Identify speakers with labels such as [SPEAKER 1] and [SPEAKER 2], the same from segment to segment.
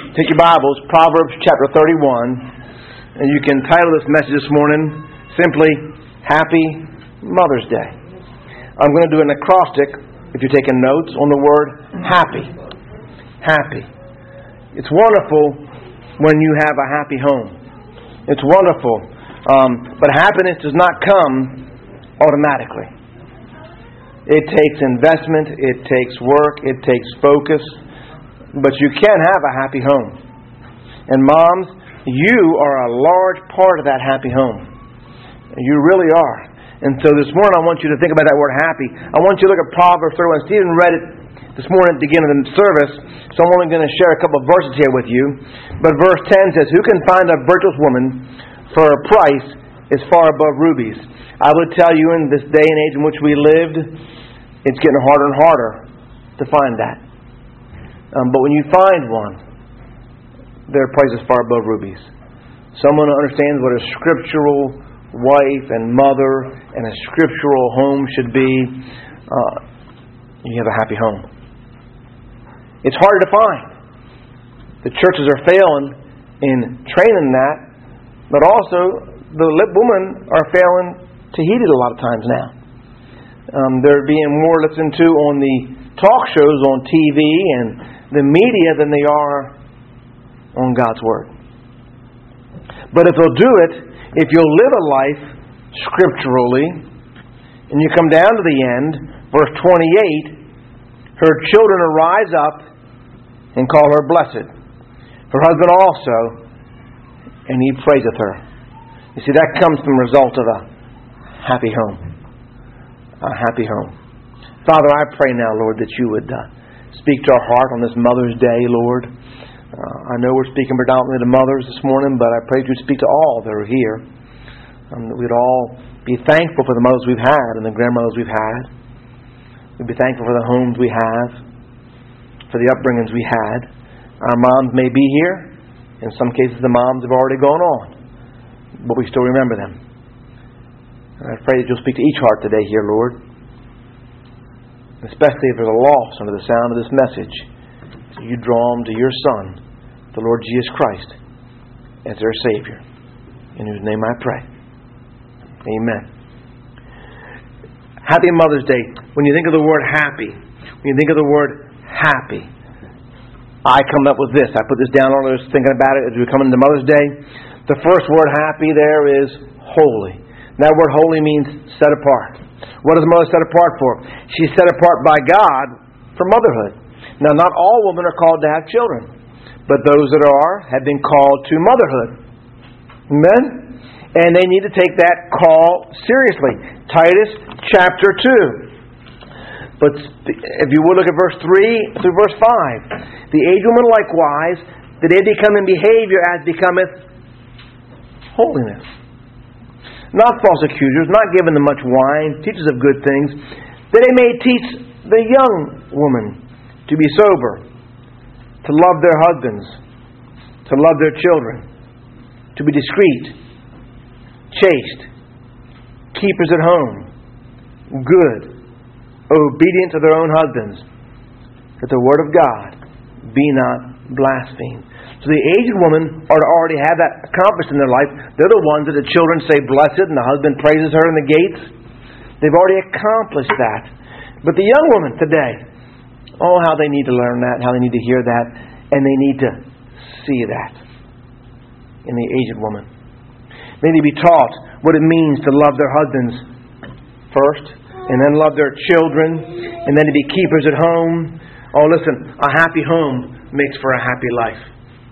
[SPEAKER 1] Take your Bibles, Proverbs chapter 31, and you can title this message this morning simply, Happy Mother's Day. I'm going to do an acrostic, if you're taking notes, on the word happy. Happy. It's wonderful when you have a happy home. It's wonderful. But happiness does not come automatically. It takes investment, it takes work, it takes focus. But you can have a happy home. And moms, you are a large part of that happy home. You really are. And so this morning I want you to think about that word happy. I want you to look at Proverbs 31. Stephen read it this morning at the beginning of the service, so I'm only going to share a couple of verses here with you. But verse 10 says, "Who can find a virtuous woman, for her price is far above rubies." I would tell you in this day and age in which we lived, it's getting harder and harder to find that. But when you find one, their price is far above rubies. Someone who understands what a scriptural wife and mother and a scriptural home should be, you have a happy home. It's harder to find. The churches are failing in training that, but also the women are failing to heed it a lot of times now. They're being more listened to on the talk shows on TV and the media than they are on God's Word. But if you'll do it, if you'll live a life scripturally, and you come down to the end, verse 28, her children arise up and call her blessed. Her husband also, and he praiseth her. You see, that comes from the result of a happy home. A happy home. Father, I pray now, Lord, that you would speak to our heart on this Mother's Day, Lord. I know we're speaking predominantly to mothers this morning, but I pray that you would speak to all that are here. That we'd all be thankful for the mothers we've had and the grandmothers we've had. We'd be thankful for the homes we have, for the upbringings we had. Our moms may be here. In some cases, the moms have already gone on, but we still remember them. And I pray that you'll speak to each heart today here, Lord. Especially if there's a loss under the sound of this message. So you draw them to your Son, the Lord Jesus Christ, as their Savior. In whose name I pray. Amen. Happy Mother's Day. When you think of the word happy, when you think of the word happy, I come up with this. I put this down earlier, thinking about it as we come into Mother's Day. The first word happy there is holy. And that word holy means set apart. What is mother set apart for? She's set apart by God for motherhood. Now, not all women are called to have children, but those that are have been called to motherhood. Amen? And they need to take that call seriously. Titus chapter 2. But if you would look at verse 3 through verse 5. The aged woman likewise, that they become in behavior as becometh holiness. Not false accusers, not giving them much wine, teachers of good things, that they may teach the young woman to be sober, to love their husbands, to love their children, to be discreet, chaste, keepers at home, good, obedient to their own husbands, that the word of God be not blasphemed. So the aged woman are to already have that accomplished in their life. They're the ones that the children say blessed and the husband praises her in the gates. They've already accomplished that. But the young woman today, oh, how they need to learn that, how they need to hear that, and they need to see that in the aged woman. They need to be taught what it means to love their husbands first, and then love their children, and then to be keepers at home. Oh, listen, a happy home makes for a happy life.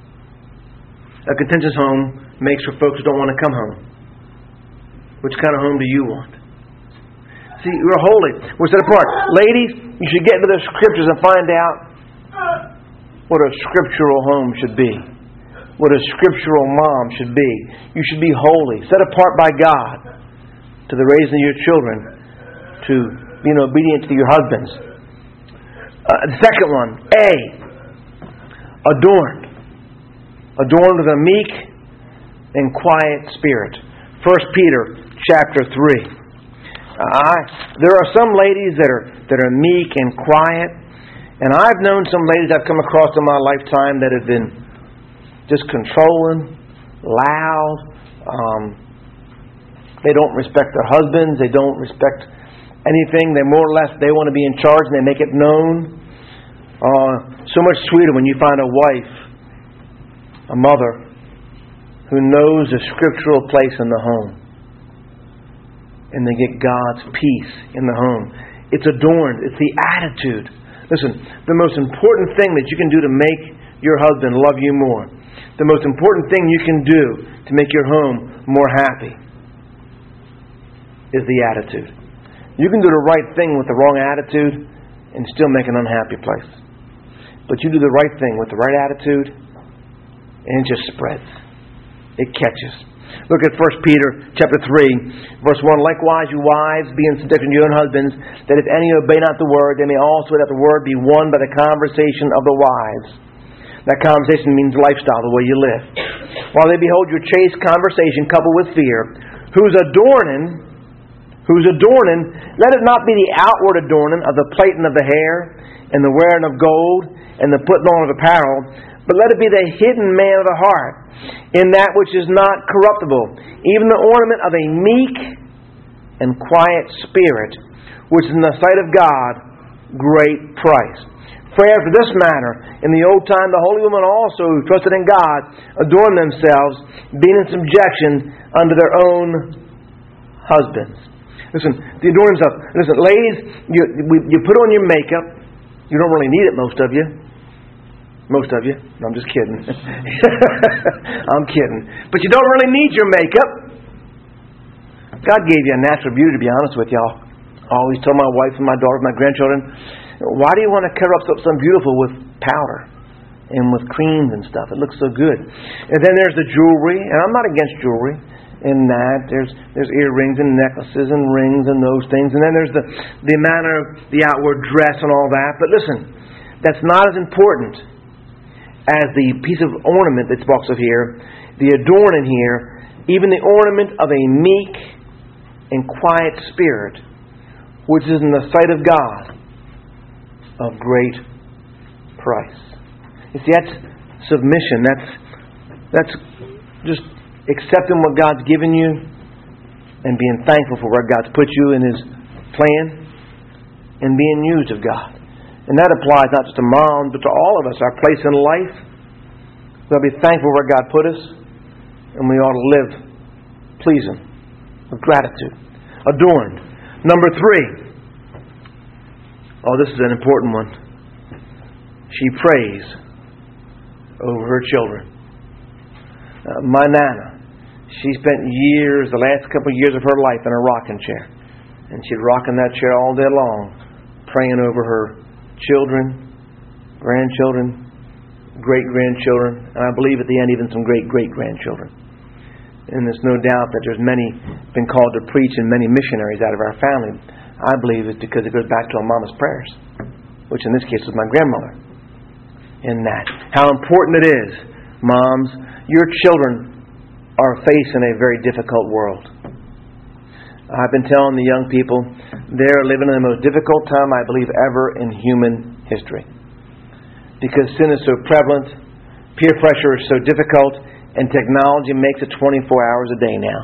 [SPEAKER 1] A contentious home makes for folks who don't want to come home. Which kind of home do you want? See, we're holy. We're set apart. Ladies, you should get into the Scriptures and find out what a scriptural home should be. What a scriptural mom should be. You should be holy, set apart by God to the raising of your children, to being obedient to your husbands. The second one, adorned. Adorned with a meek and quiet spirit. 1 Peter chapter 3. There are some ladies that are meek and quiet, and I've known some ladies I've come across in my lifetime that have been just controlling, loud. They don't respect their husbands. They don't respect anything. They more or less, they want to be in charge and they make it known. So much sweeter when you find a wife, a mother, who knows the scriptural place in the home. And they get God's peace in the home. It's adorned. It's the attitude. Listen, the most important thing that you can do to make your husband love you more, the most important thing you can do to make your home more happy, is the attitude. You can do the right thing with the wrong attitude and still make an unhappy place. But you do the right thing with the right attitude and it just spreads. It catches. Look at 1 Peter chapter 3, verse 1. Likewise, you wives, be in subjection to your own husbands, that if any obey not the word, they may also let the word be won by the conversation of the wives. That conversation means lifestyle, the way you live. While they behold your chaste conversation coupled with fear, whose adorning, let it not be the outward adorning of the plaiting of the hair, and the wearing of gold, and the putting on of apparel, but let it be the hidden man of the heart, in that which is not corruptible, even the ornament of a meek and quiet spirit, which is in the sight of God great price. For after this manner, in the old time, the holy women also who trusted in God adorned themselves, being in subjection unto their own husbands. Listen, the adorn themselves. Listen, ladies, you put on your makeup. You don't really need it, most of you. Most of you. No, I'm just kidding. I'm kidding. But you don't really need your makeup. God gave you a natural beauty, to be honest with y'all. I always tell my wife and my daughters, my grandchildren, why do you want to cover up something beautiful with powder and with creams and stuff? It looks so good. And then there's the jewelry, and I'm not against jewelry. In that, there's earrings and necklaces and rings and those things. And then there's the manner of the outward dress and all that. But listen, that's not as important as the piece of ornament that talks of here, the adorning here, even the ornament of a meek and quiet spirit, which is in the sight of God of great price. You see, that's submission. That's just accepting what God's given you and being thankful for where God's put you in His plan and being used of God. And that applies not just to moms, but to all of us, our place in life. We've got to be thankful where God put us, and we ought to live pleasing, with gratitude. Adorned. Number 3. Oh, this is an important one. She prays over her children. My Nana, she spent years, the last couple of years of her life, in a rocking chair. And she'd rock in that chair all day long, praying over her children, grandchildren, great-grandchildren, and I believe at the end even some great-great-grandchildren. And there's no doubt that there's many been called to preach and many missionaries out of our family. I believe it's because it goes back to our mama's prayers, which in this case was my grandmother. In that. How important it is, moms, your children are facing a very difficult world. I've been telling the young people they're living in the most difficult time I believe ever in human history. Because sin is so prevalent, peer pressure is so difficult, and technology makes it 24 hours a day now.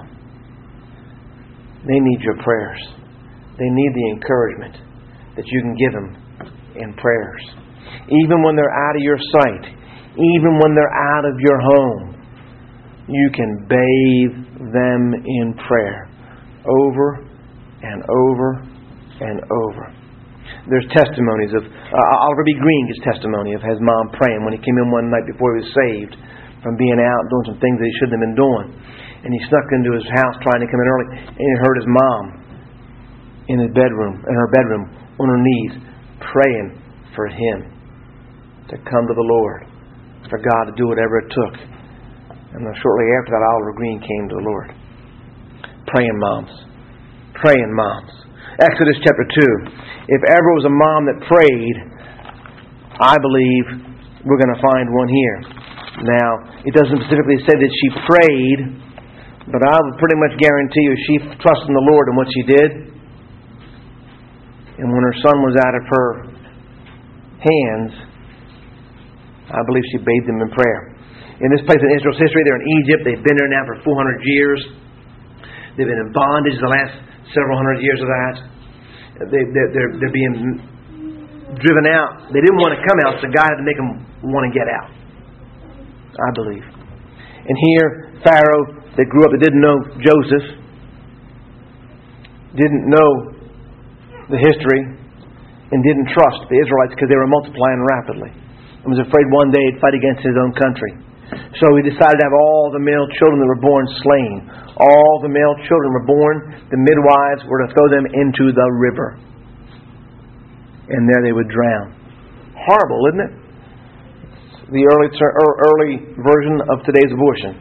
[SPEAKER 1] They need your prayers. They need the encouragement that you can give them in prayers. Even when they're out of your sight, even when they're out of your home, you can bathe them in prayer over and over and over. There's testimonies of Oliver B. Green gives testimony of his mom praying when he came in one night before he was saved from being out doing some things that he shouldn't have been doing. And he snuck into his house trying to come in early, and he heard his mom in her bedroom on her knees praying for him to come to the Lord, for God to do whatever it took. And shortly after that, Oliver Green came to the Lord. Praying moms. Praying moms. Exodus chapter 2. If ever was a mom that prayed, I believe we're going to find one here. Now, it doesn't specifically say that she prayed, but I would pretty much guarantee you she trusted in the Lord in what she did. And when her son was out of her hands, I believe she bathed them in prayer. In this place in Israel's history, they're in Egypt. They've been there now for 400 years. They've been in bondage the last several hundred years of that. They're being driven out. They didn't want to come out, so God had to make them want to get out, I believe. And here, Pharaoh, that grew up, that didn't know Joseph, didn't know the history, and didn't trust the Israelites because they were multiplying rapidly, and was afraid one day he'd fight against his own country. So he decided to have all the male children that were born slain. All the male children were born. The midwives were to throw them into the river. And there they would drown. Horrible, isn't it? It's the early version of today's abortion.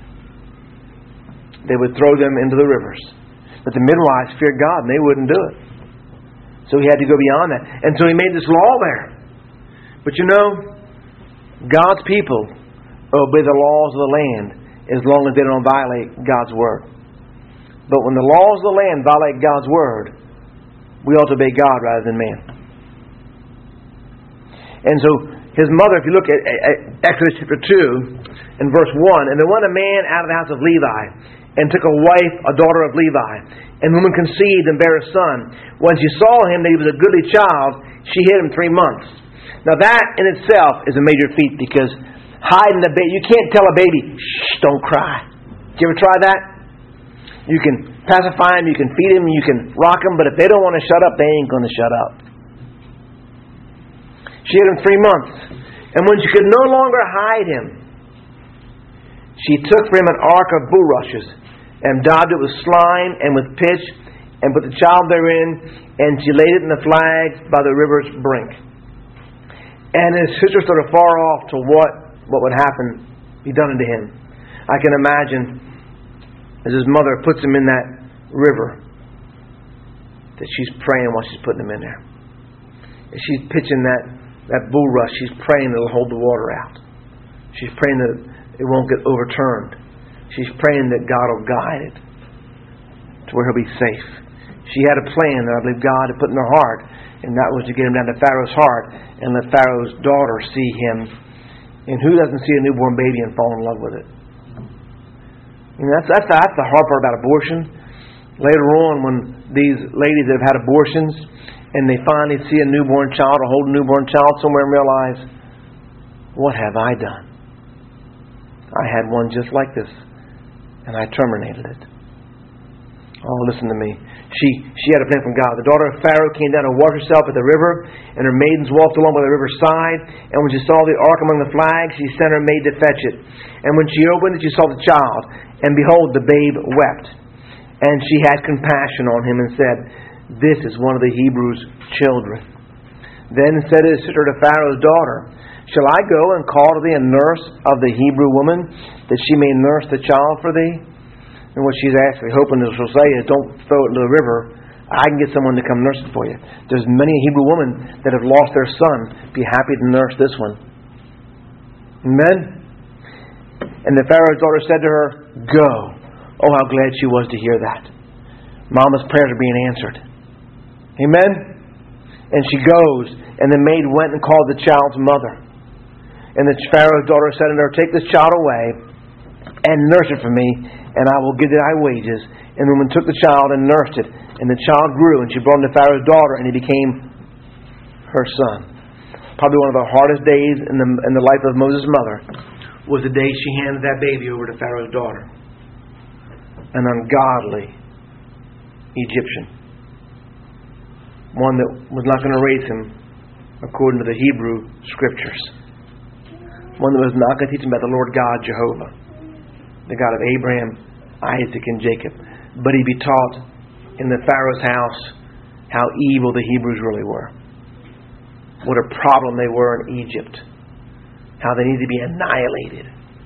[SPEAKER 1] They would throw them into the rivers. But the midwives feared God and they wouldn't do it. So he had to go beyond that. And so he made this law there. But you know, God's people obey the laws of the land as long as they don't violate God's Word. But when the laws of the land violate God's Word, we ought to obey God rather than man. And so his mother, if you look at Exodus chapter 2 and verse 1, and there went a man out of the house of Levi and took a wife, a daughter of Levi. And the woman conceived and bare a son. When she saw him that he was a goodly child, she hid him 3 months. Now that in itself is a major feat, because hiding the baby, you can't tell a baby, shh, don't cry. Did you ever try that? You can pacify them, you can feed them, you can rock them, but if they don't want to shut up, they ain't going to shut up. She hid him 3 months. And when she could no longer hide him, she took for him an ark of bulrushes and daubed it with slime and with pitch and put the child therein, and she laid it in the flags by the river's brink. And his sister stood afar off to what would happen, be done unto him. I can imagine as his mother puts him in that river that she's praying while she's putting him in there. And she's pitching that bulrush, she's praying that it'll hold the water out. She's praying that it won't get overturned. She's praying that God will guide it to where he'll be safe. She had a plan that I believe God had put in her heart, and that was to get him down to Pharaoh's heart and let Pharaoh's daughter see him. And who doesn't see a newborn baby and fall in love with it? And that's the hard part about abortion. Later on, when these ladies that have had abortions and they finally see a newborn child or hold a newborn child somewhere and realize, what have I done? I had one just like this, and I terminated it. Oh, listen to me. She had a plan from God. The daughter of Pharaoh came down to wash herself at the river, and her maidens walked along by the river's side. And when she saw the ark among the flags, she sent her maid to fetch it. And when she opened it, she saw the child, and behold, the babe wept. And she had compassion on him and said, "This is one of the Hebrews' children." Then said his sister to Pharaoh's daughter, "Shall I go and call to thee a nurse of the Hebrew woman, that she may nurse the child for thee?" And what she's actually hoping that she'll say is, don't throw it into the river. I can get someone to come nurse it for you. There's many Hebrew women that have lost their son. Be happy to nurse this one. Amen? And the Pharaoh's daughter said to her, "Go." Oh, how glad she was to hear that. Mama's prayers are being answered. Amen? And she goes, and the maid went and called the child's mother. And the Pharaoh's daughter said unto her, "Take this child away and nurse it for me, and I will give thee thy wages." And the woman took the child and nursed it. And the child grew, and she brought him to Pharaoh's daughter, and he became her son. Probably one of the hardest days in the life of Moses' mother was the day she handed that baby over to Pharaoh's daughter. An ungodly Egyptian. One that was not going to raise him according to the Hebrew Scriptures. One that was not going to teach him about the Lord God, Jehovah, the God of Abraham, Isaac, and Jacob. But he'd be taught in the Pharaoh's house how evil the Hebrews really were. What a problem they were in Egypt. How they needed to be annihilated.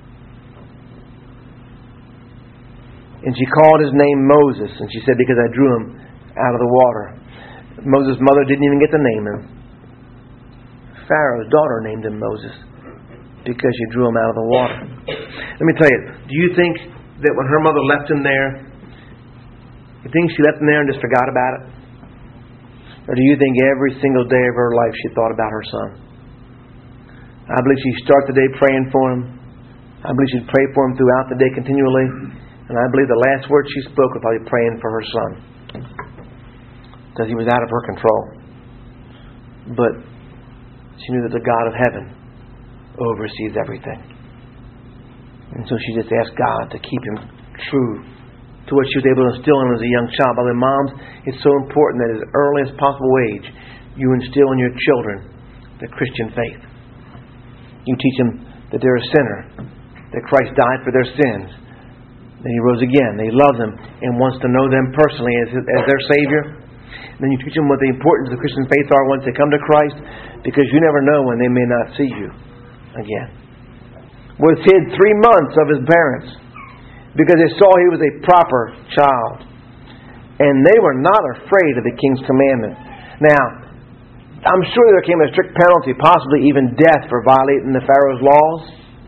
[SPEAKER 1] And she called his name Moses. And she said, because I drew him out of the water. Moses' mother didn't even get to name him. Pharaoh's daughter named him Moses, because she drew him out of the water. Let me tell you, do you think that when her mother left him there, you think she left him there and just forgot about it? Or do you think every single day of her life she thought about her son? I believe she'd start the day praying for him. I believe she'd pray for him throughout the day continually. And I believe the last word she spoke was probably praying for her son, because he was out of her control. But she knew that the God of heaven oversees everything. And so she just asked God to keep him true to what she was able to instill in him as a young child. By the moms, it's so important that at as early as possible age, you instill in your children the Christian faith. You teach them that they're a sinner, that Christ died for their sins, that He rose again, that He loves them and wants to know them personally as their Savior. And then you teach them what the importance of the Christian faith are once they come to Christ, because you never know when they may not see you again. Was hid 3 months of his parents because they saw he was a proper child. And they were not afraid of the king's commandment. Now, I'm sure there came a strict penalty, possibly even death, for violating the Pharaoh's laws.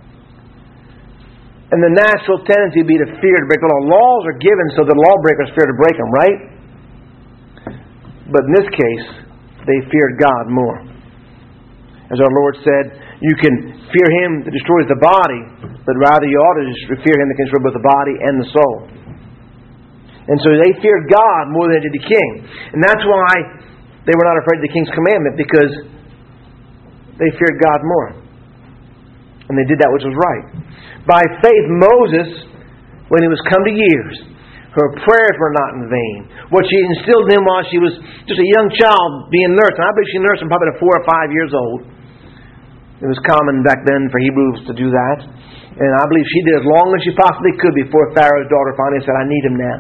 [SPEAKER 1] And the natural tendency would be to fear to break the law. Laws are given so that lawbreakers fear to break them, right? But in this case, they feared God more. As our Lord said, you can fear Him that destroys the body, but rather you ought to fear Him that can destroy both the body and the soul. And so they feared God more than they did the king. And that's why they were not afraid of the king's commandment, because they feared God more. And they did that which was right. By faith, Moses, when he was come to years, her prayers were not in vain. What she instilled in him while she was just a young child being nursed. And I believe she nursed him probably at 4 or 5 years old. It was common back then for Hebrews to do that. And I believe she did as long as she possibly could before Pharaoh's daughter finally said, I need him now.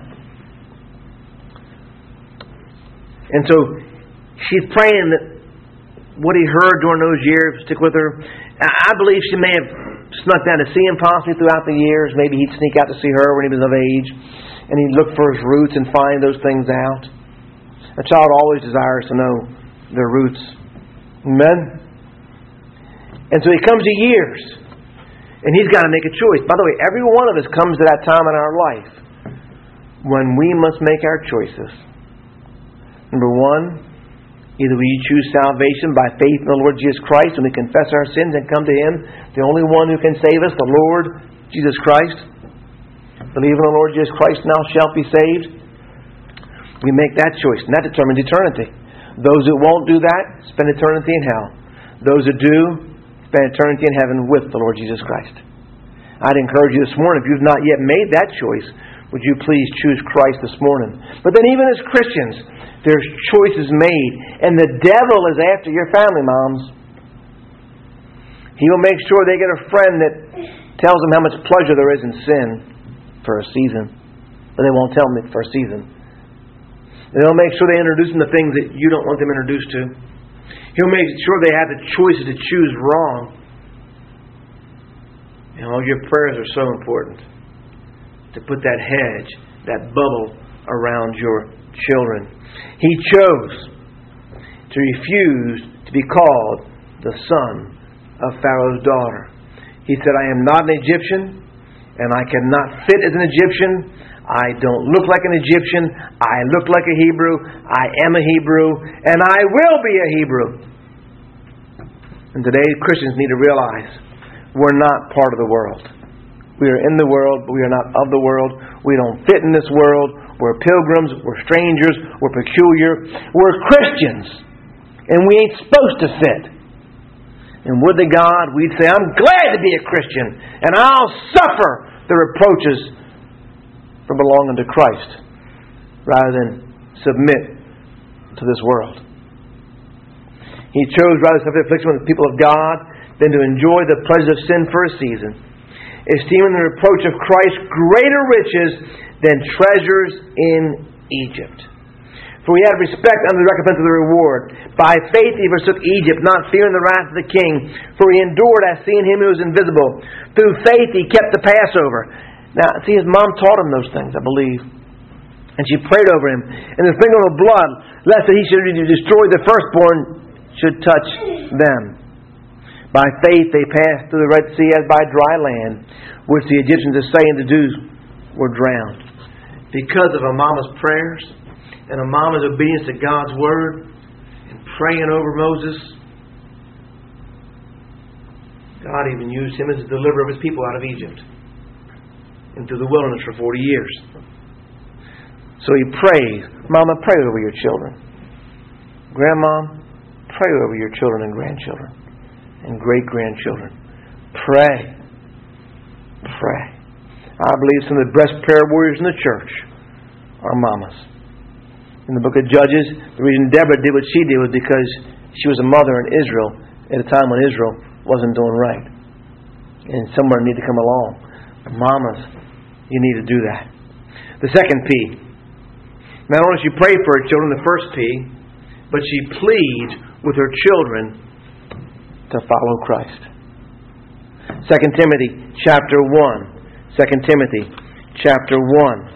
[SPEAKER 1] And so she's praying that what he heard during those years would stick with her. I believe she may have snuck down to see him possibly throughout the years. Maybe he'd sneak out to see her when he was of age. And he'd look for his roots and find those things out. A child always desires to know their roots. Amen? And so he comes to years. And he's got to make a choice. By the way, every one of us comes to that time in our life when we must make our choices. Number one, either we choose salvation by faith in the Lord Jesus Christ, and we confess our sins and come to Him, the only one who can save us, the Lord Jesus Christ. Believe in the Lord Jesus Christ, and thou shalt be saved. We make that choice, and that determines eternity. Those that won't do that spend eternity in hell. Those that do spend eternity in heaven with the Lord Jesus Christ. I'd encourage you this morning, if you've not yet made that choice, would you please choose Christ this morning? But then even as Christians, there's choices made. And the devil is after your family, moms. He will make sure they get a friend that tells them how much pleasure there is in sin for a season. But they won't tell them it for a season. And they'll make sure they introduce them to things that you don't want them introduced to. He'll make sure they have the choices to choose wrong. You know, your prayers are so important. To put that hedge, that bubble around your children. He chose to refuse to be called the son of Pharaoh's daughter. He said, I am not an Egyptian, and I cannot fit as an Egyptian. I don't look like an Egyptian. I look like a Hebrew. I am a Hebrew, and I will be a Hebrew. And today, Christians need to realize we're not part of the world. We are in the world, but we are not of the world. We don't fit in this world. We're pilgrims. We're strangers. We're peculiar. We're Christians. And we ain't supposed to fit. And would to God we'd say, I'm glad to be a Christian. And I'll suffer the reproaches for belonging to Christ, rather than submit to this world. He chose rather to suffer affliction with the people of God than to enjoy the pleasures of sin for a season, esteeming the reproach of Christ greater riches than treasures in Egypt. For he had respect unto the recompense of the reward. By faith he forsook Egypt, not fearing the wrath of the king. For he endured as seeing him who was invisible. Through faith he kept the Passover. Now, see, his mom taught him those things, I believe. And she prayed over him. And the sprinkling of blood, lest that he should destroy the firstborn, should touch them. By faith they passed through the Red Sea as by dry land, which the Egyptians assaying to do were drowned. Because of a mama's prayers and a mama's obedience to God's word and praying over Moses, God even used him as a deliverer of his people out of Egypt and through the wilderness for 40 years. So he prays. Mama, pray over your children. Grandma, pray over your children and grandchildren and great-grandchildren. Pray. Pray. I believe some of the best prayer warriors in the church are mamas. In the book of Judges, the reason Deborah did what she did was because she was a mother in Israel at a time when Israel wasn't doing right. And someone needed to come along. Mamas, you need to do that. The second P. Not only does she pray for her children, the first P, but she pleads with her children to follow Christ. 2 Timothy chapter 1. 2 Timothy chapter 1.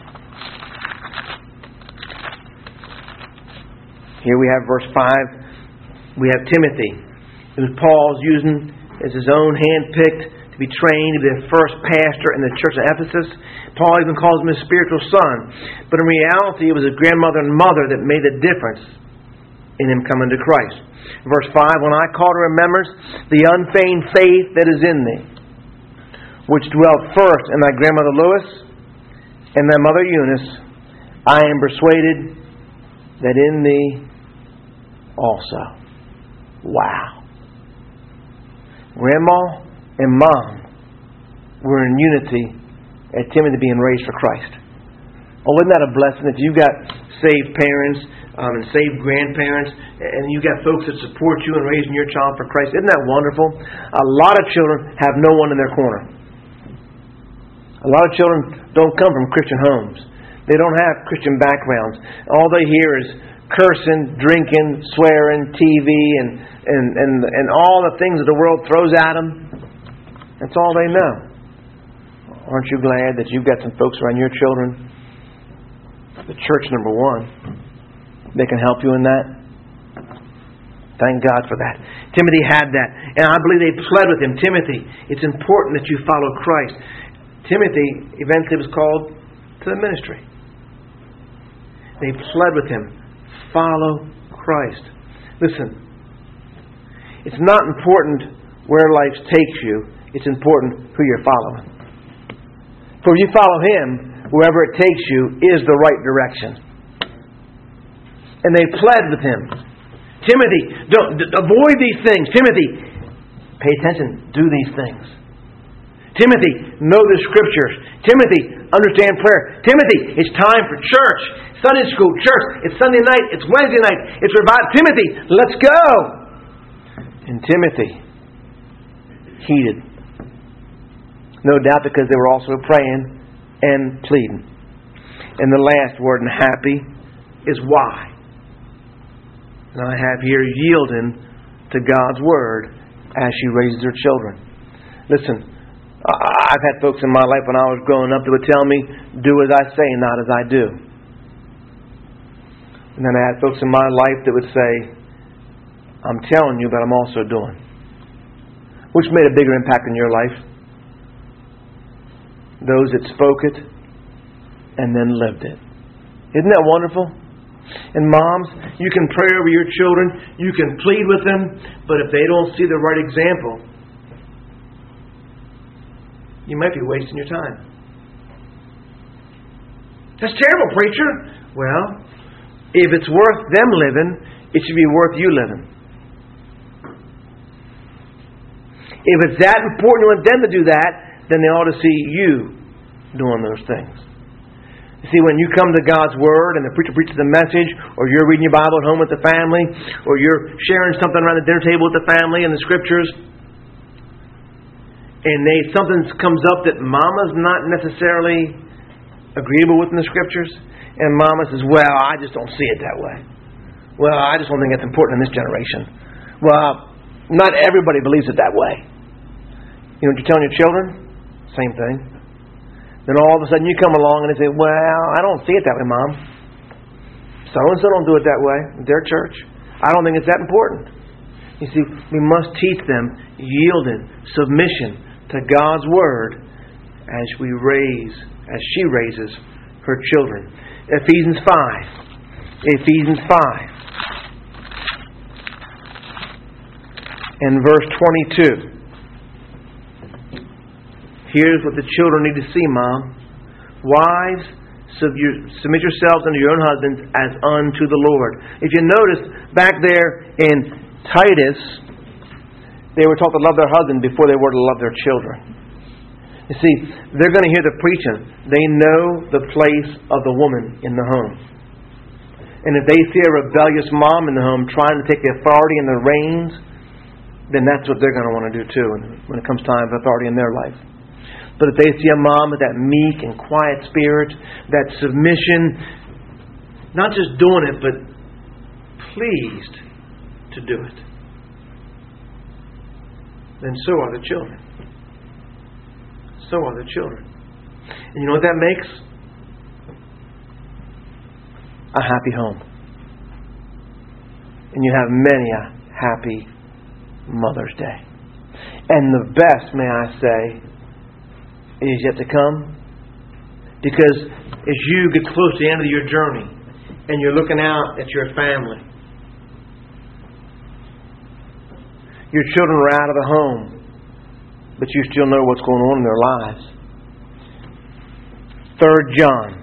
[SPEAKER 1] Here we have verse 5. We have Timothy, who Paul's using as his own hand-picked to be trained to be the first pastor in the church of Ephesus. Paul even calls him his spiritual son. But in reality, it was his grandmother and mother that made the difference in him coming to Christ. Verse 5, when I call to remembrance the unfeigned faith that is in thee, which dwelt first in thy grandmother Lois and thy mother Eunice, I am persuaded that in thee also. Wow. Grandma and Mom were in unity at Timothy being raised for Christ. Oh, isn't that a blessing if you've got saved parents and saved grandparents and you've got folks that support you in raising your child for Christ? Isn't that wonderful? A lot of children have no one in their corner. A lot of children don't come from Christian homes. They don't have Christian backgrounds. All they hear is cursing, drinking, swearing, TV, and all the things that the world throws at them. That's all they know. Aren't you glad that you've got some folks around your children? The church, number one. They can help you in that. Thank God for that. Timothy had that. And I believe they pled with him. Timothy, it's important that you follow Christ. Timothy eventually was called to the ministry. They pled with him. Follow Christ. Listen, it's not important where life takes you. It's important who you're following. For if you follow Him, wherever it takes you is the right direction. And they pled with him. Timothy, don't avoid these things. Timothy, pay attention. Do these things. Timothy, know the Scriptures. Timothy, understand prayer. Timothy, it's time for church. Sunday school, church. It's Sunday night. It's Wednesday night. It's revival. Timothy, let's go. And Timothy heeded. No doubt because they were also praying and pleading. And the last word in happy is why. And I have here yielding to God's Word as she raises her children. Listen, I've had folks in my life when I was growing up that would tell me, do as I say, not as I do. And then I had folks in my life that would say, I'm telling you, but I'm also doing. Which made a bigger impact in your life? Those that spoke it and then lived it. Isn't that wonderful? And moms, you can pray over your children, you can plead with them, but if they don't see the right example, you might be wasting your time. That's terrible, preacher. Well, if it's worth them living, it should be worth you living. If it's that important you want them to do that, then they ought to see you doing those things. You see, when you come to God's Word and the preacher preaches a message, or you're reading your Bible at home with the family, or you're sharing something around the dinner table with the family and the Scriptures, and something comes up that Mama's not necessarily agreeable with in the Scriptures, and Mama says, well, I just don't see it that way. Well, I just don't think it's important in this generation. Well, not everybody believes it that way. You know what you're telling your children? Same thing. Then all of a sudden you come along and they say, well, I don't see it that way, Mom. So-and-so don't do it that way in their church. I don't think it's that important. You see, we must teach them yielding, submission to God's Word as she raises her children. Ephesians 5. Ephesians 5. And verse 22. Here's what the children need to see, Mom. Wives, submit yourselves unto your own husbands as unto the Lord. If you notice, back there in Titus, they were taught to love their husband before they were to love their children. You see, they're going to hear the preaching. They know the place of the woman in the home. And if they see a rebellious mom in the home trying to take the authority and the reins, then that's what they're going to want to do too when it comes time for authority in their life. But if they see a mom with that meek and quiet spirit, that submission, not just doing it, but pleased to do it, then so are the children. So are the children. And you know what that makes? A happy home. And you have many a happy Mother's Day. And the best, may I say, is yet to come. Because as you get close to the end of your journey and you're looking out at your family, your children are out of the home, but you still know what's going on in their lives. 3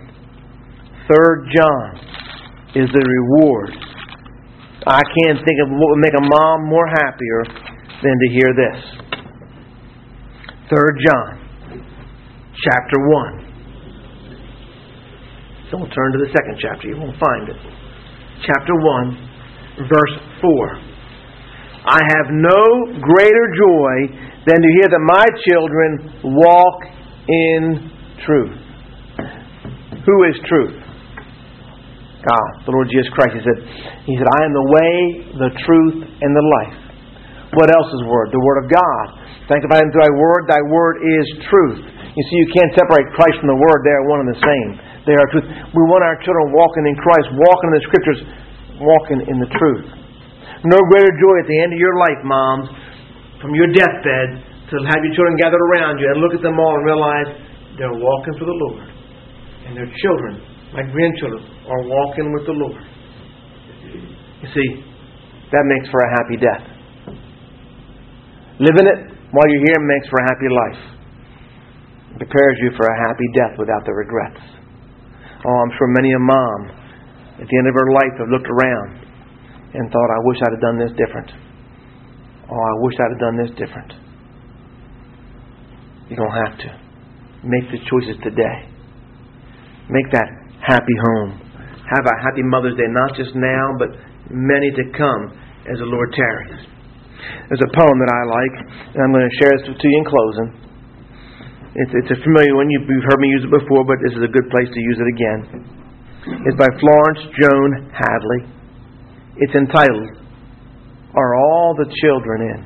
[SPEAKER 1] John is the reward. I can't think of what would make a mom more happier than to hear this. 3 John, chapter 1. Don't turn to the second chapter. You won't find it. Chapter 1, verse 4. I have no greater joy than to hear that my children walk in truth. Who is truth? God, the Lord Jesus Christ. He said, I am the way, the truth, and the life. What else is Word? The Word of God. Sanctify them through thy word is truth. You see, you can't separate Christ from the Word. They are one and the same. They are truth. We want our children walking in Christ, walking in the Scriptures, walking in the truth. No greater joy at the end of your life, moms, from your deathbed, to have your children gathered around you and look at them all and realize they're walking for the Lord. And their children, my grandchildren, are walking with the Lord. You see, that makes for a happy death. Living it while you're here makes for a happy life. It prepares you for a happy death without the regrets. Oh, I'm sure many a mom at the end of her life have looked around and thought, I wish I'd have done this different. Oh, I wish I'd have done this different. You don't have to. Make the choices today. Make that happy home. Have a happy Mother's Day, not just now, but many to come as the Lord tarries. There's a poem that I like, and I'm going to share this with you in closing. It's a familiar one. You've heard me use it before, but this is a good place to use it again. It's by Florence Joan Hadley. It's entitled, Are All the Children In?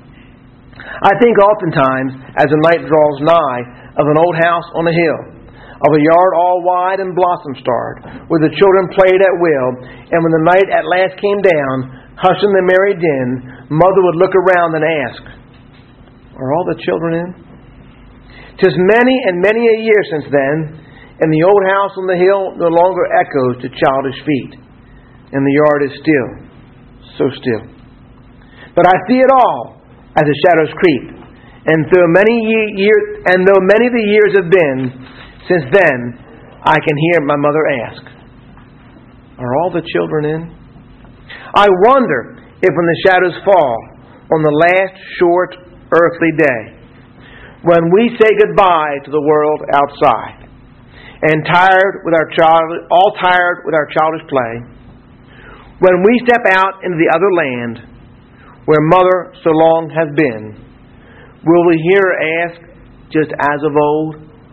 [SPEAKER 1] I think oftentimes, as the night draws nigh, of an old house on a hill, of a yard all wide and blossom-starred, where the children played at will, and when the night at last came down, hushing the merry din, mother would look around and ask, Are all the children in? 'Tis many and many a year since then, and the old house on the hill no longer echoes to childish feet, and the yard is still, so still. But I see it all as the shadows creep, and though many the years have been since then, I can hear my mother ask, Are all the children in? I wonder if when the shadows fall on the last short earthly day, when we say goodbye to the world outside, and all tired with our childish play, when we step out into the other land, where Mother so long has been, will we hear her ask, just as of old,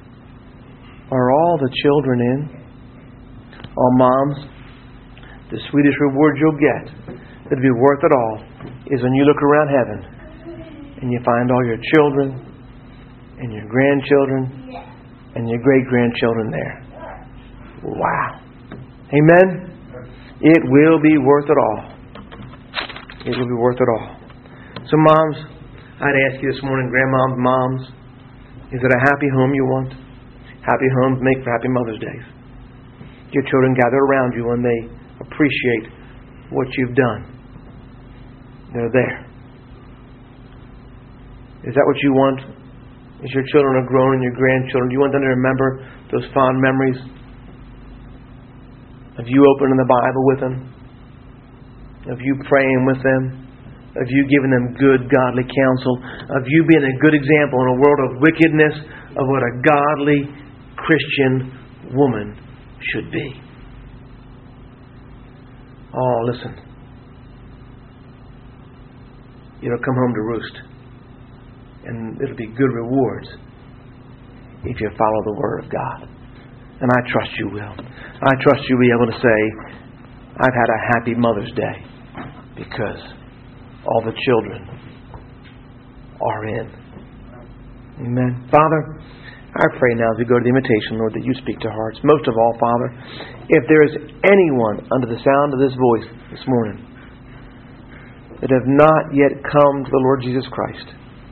[SPEAKER 1] Are all the children in? Oh, moms, the sweetest reward you'll get, that'll be worth it all, is when you look around heaven and you find all your children and your grandchildren and your great-grandchildren there. Wow. Amen? It will be worth it all. It will be worth it all. So, moms, I'd ask you this morning, grandmoms, moms, is it a happy home you want? Happy homes make for happy Mother's Days. Your children gather around you and they appreciate what you've done. They're there. Is that what you want As your children are grown and your grandchildren, do you want them to remember those fond memories of you opening the Bible with them, of you praying with them, of you giving them good, godly counsel, of you being a good example in a world of wickedness of what a godly Christian woman should be. Oh, listen. It'll come home to roost. And it'll be good rewards if you follow the Word of God. And I trust you will. I trust you'll be able to say, I've had a happy Mother's Day because all the children are in. Amen. Father, I pray now as we go to the invitation, Lord, that you speak to hearts. Most of all, Father, if there is anyone under the sound of this voice this morning that have not yet come to the Lord Jesus Christ,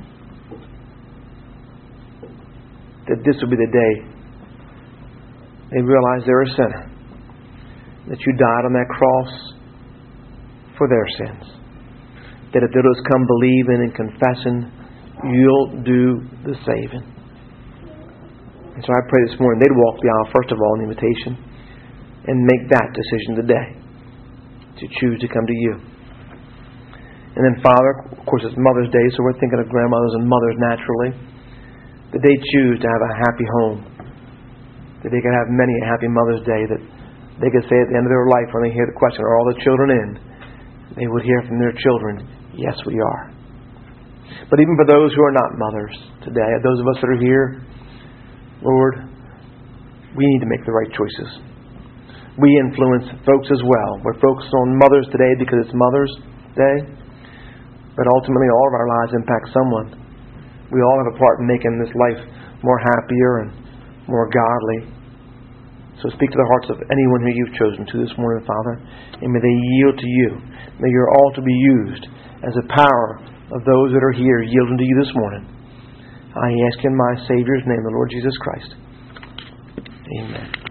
[SPEAKER 1] that this will be the day they realize they're a sinner, that you died on that cross for their sins, that if they'll just come believing and confessing, you'll do the saving. And so I pray this morning they'd walk the aisle first of all in the invitation and make that decision today to choose to come to you. And then, Father, of course it's Mother's Day, so we're thinking of grandmothers and mothers naturally, that they choose to have a happy home, that they can have many a happy Mother's Day, that they could say at the end of their life when they hear the question, are all the children in? They would hear from their children, yes, we are. But even for those who are not mothers today, those of us that are here, Lord, we need to make the right choices. We influence folks as well. We're focused on mothers today because it's Mother's Day, but ultimately all of our lives impact someone. We all have a part in making this life more happier and more godly. So speak to the hearts of anyone who you've chosen to this morning, Father, and may they yield to you. May your altar be used as a power of those that are here yielding to you this morning. I ask in my Savior's name, the Lord Jesus Christ. Amen.